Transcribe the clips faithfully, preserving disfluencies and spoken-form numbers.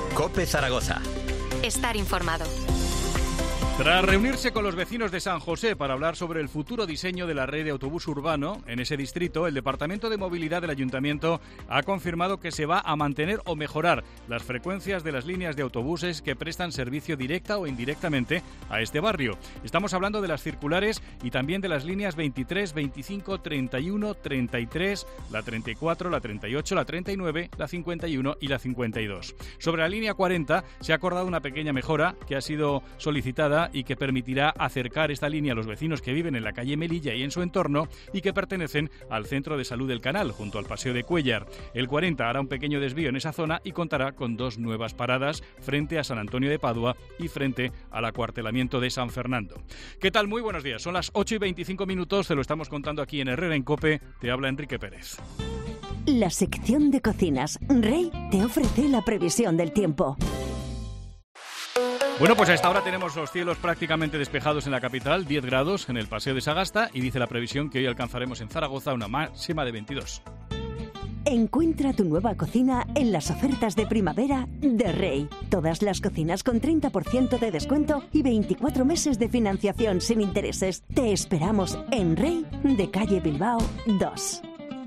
COPE Zaragoza. Estar informado. Tras reunirse con los vecinos de San José para hablar sobre el futuro diseño de la red de autobús urbano en ese distrito, el Departamento de Movilidad del Ayuntamiento ha confirmado que se va a mantener o mejorar las frecuencias de las líneas de autobuses que prestan servicio directa o indirectamente a este barrio. Estamos hablando de las circulares y también de las líneas veintitrés, veinticinco, treinta y uno, treinta y tres, la treinta y cuatro, la treinta y ocho, la treinta y nueve, la cincuenta y uno y la cincuenta y dos. Sobre la línea cuarenta se ha acordado una pequeña mejora que ha sido solicitada y que permitirá acercar esta línea a los vecinos que viven en la calle Melilla y en su entorno y que pertenecen al Centro de Salud del Canal, junto al Paseo de Cuéllar. El cuarenta hará un pequeño desvío en esa zona y contará con dos nuevas paradas frente a San Antonio de Padua y frente al acuartelamiento de San Fernando. ¿Qué tal? Muy buenos días. Son las ocho y veinticinco minutos, te lo estamos contando aquí en Herrera en COPE. Te habla Enrique Pérez. La sección de cocinas Rey te ofrece la previsión del tiempo. Bueno, pues a esta hora tenemos los cielos prácticamente despejados en la capital, diez grados en el Paseo de Sagasta y dice la previsión que hoy alcanzaremos en Zaragoza una máxima de veintidós. Encuentra tu nueva cocina en las ofertas de primavera de Rey. Todas las cocinas con treinta por ciento de descuento y veinticuatro meses de financiación sin intereses. Te esperamos en Rey de calle Bilbao dos.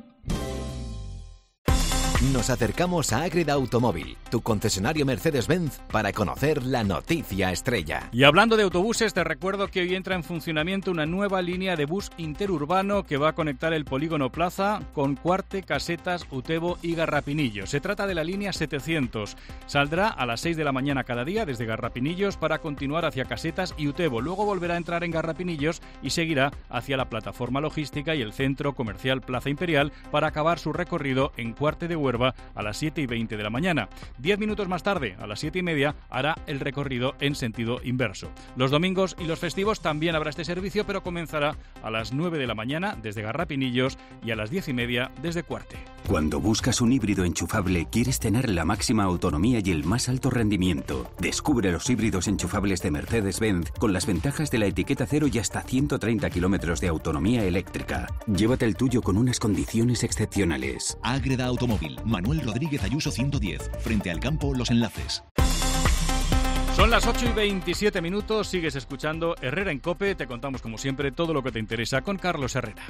Nos acercamos a Ágreda Automóvil, tu concesionario Mercedes-Benz, para conocer la noticia estrella. Y hablando de autobuses, te recuerdo que hoy entra en funcionamiento una nueva línea de bus interurbano que va a conectar el Polígono Plaza con Cuarte, Casetas, Utebo y Garrapinillos. Se trata de la línea setecientos. Saldrá a las seis de la mañana cada día desde Garrapinillos para continuar hacia Casetas y Utebo. Luego volverá a entrar en Garrapinillos y seguirá hacia la plataforma logística y el centro comercial Plaza Imperial para acabar su recorrido en Cuarte de Huerva a las siete y veinte de la mañana. Diez minutos más tarde, a las siete y media, hará el recorrido en sentido inverso. Los domingos y los festivos también habrá este servicio, pero comenzará a las nueve de la mañana desde Garrapinillos y a las diez y media desde Cuarte. Cuando buscas un híbrido enchufable, quieres tener la máxima autonomía y el más alto rendimiento. Descubre los híbridos enchufables de Mercedes-Benz con las ventajas de la etiqueta cero y hasta ciento treinta kilómetros de autonomía eléctrica. Llévate el tuyo con unas condiciones excepcionales. Ágreda Automóvil, Manuel Rodríguez Ayuso ciento diez, frente al campo Los Enlaces. Son las ocho y veintisiete minutos, sigues escuchando Herrera en COPE, te contamos como siempre todo lo que te interesa con Carlos Herrera.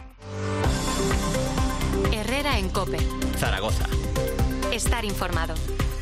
Herrera en COPE. Zaragoza. Estar informado.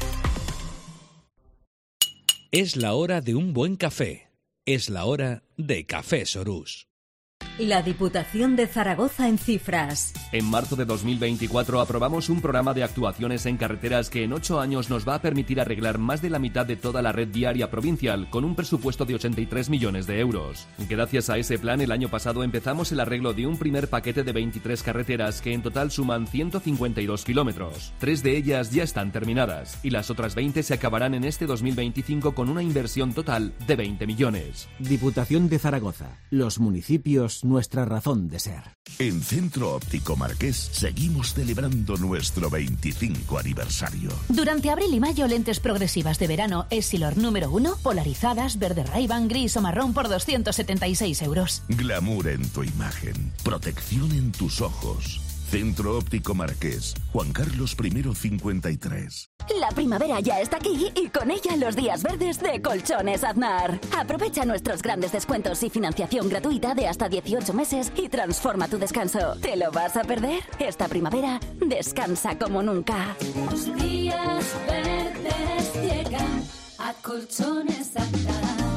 Es la hora de un buen café. Es la hora de Café Sorús. La Diputación de Zaragoza en cifras. En marzo de dos mil veinticuatro aprobamos un programa de actuaciones en carreteras que en ocho años nos va a permitir arreglar más de la mitad de toda la red viaria provincial con un presupuesto de ochenta y tres millones de euros. Gracias a ese plan, el año pasado empezamos el arreglo de un primer paquete de veintitrés carreteras que en total suman ciento cincuenta y dos kilómetros. Tres de ellas ya están terminadas y las otras veinte se acabarán en este dos mil veinticinco con una inversión total de veinte millones. Diputación de Zaragoza. Los municipios, nuestra razón de ser. En Centro Óptico Marqués seguimos celebrando nuestro veinticinco aniversario. Durante abril y mayo, lentes progresivas de verano Essilor número uno, polarizadas, verde Ray-Ban, gris o marrón por doscientos setenta y seis euros. Glamour en tu imagen, protección en tus ojos. Centro Óptico Marqués, Juan Carlos I cincuenta y tres. La primavera ya está aquí y con ella los días verdes de Colchones Aznar. Aprovecha nuestros grandes descuentos y financiación gratuita de hasta dieciocho meses y transforma tu descanso. ¿Te lo vas a perder? Esta primavera descansa como nunca. Los días verdes llegan a Colchones Aznar.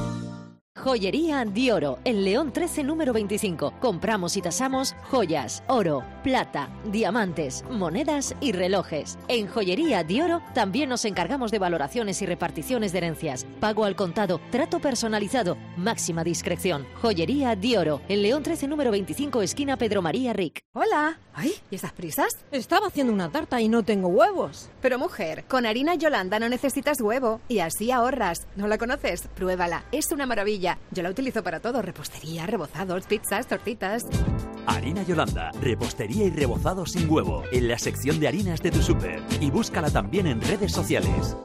Joyería Dioro, en León trece número veinticinco. Compramos y tasamos joyas, oro, plata, diamantes, monedas y relojes. En Joyería Dioro también nos encargamos de valoraciones y reparticiones de herencias. Pago al contado, trato personalizado, máxima discreción. Joyería Dioro, en León trece número veinticinco, esquina Pedro María Ric. Hola. Ay, ¿y esas prisas? Estaba haciendo una tarta y no tengo huevos. Pero mujer, con harina Yolanda no necesitas huevo y así ahorras. ¿No la conoces? Pruébala, es una maravilla. Yo la utilizo para todo, repostería, rebozados, pizzas, tortitas. Harina Yolanda, repostería y rebozado sin huevo, en la sección de harinas de tu súper. Y búscala también en redes sociales.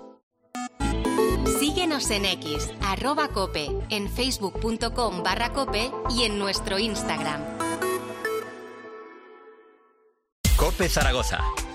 Síguenos en X, arroba cope, en facebook.com barra cope y en nuestro Instagram. COPE Zaragoza.